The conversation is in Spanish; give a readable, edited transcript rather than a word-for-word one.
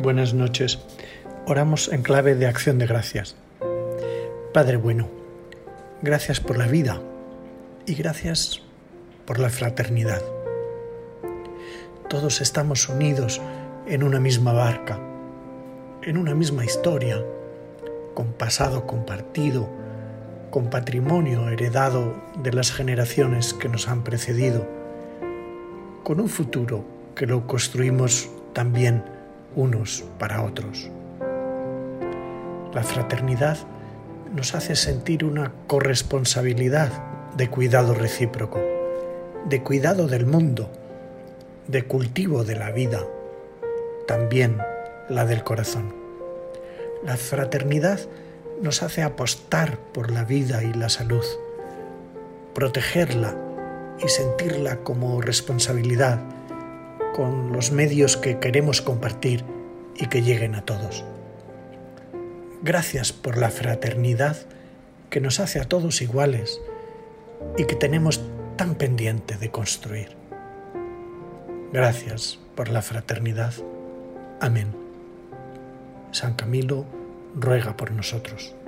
Buenas noches. Oramos en clave de acción de gracias. Padre bueno, gracias por la vida y gracias por la fraternidad. Todos estamos unidos en una misma barca, en una misma historia, con pasado compartido, con patrimonio heredado de las generaciones que nos han precedido, con un futuro que lo construimos también unos para otros. La fraternidad nos hace sentir una corresponsabilidad de cuidado recíproco, de cuidado del mundo, de cultivo de la vida, también la del corazón. La fraternidad nos hace apostar por la vida y la salud, protegerla y sentirla como responsabilidad con los medios que queremos compartir y que lleguen a todos. Gracias por la fraternidad que nos hace a todos iguales y que tenemos tan pendiente de construir. Gracias por la fraternidad. Amén. San Camilo ruega por nosotros.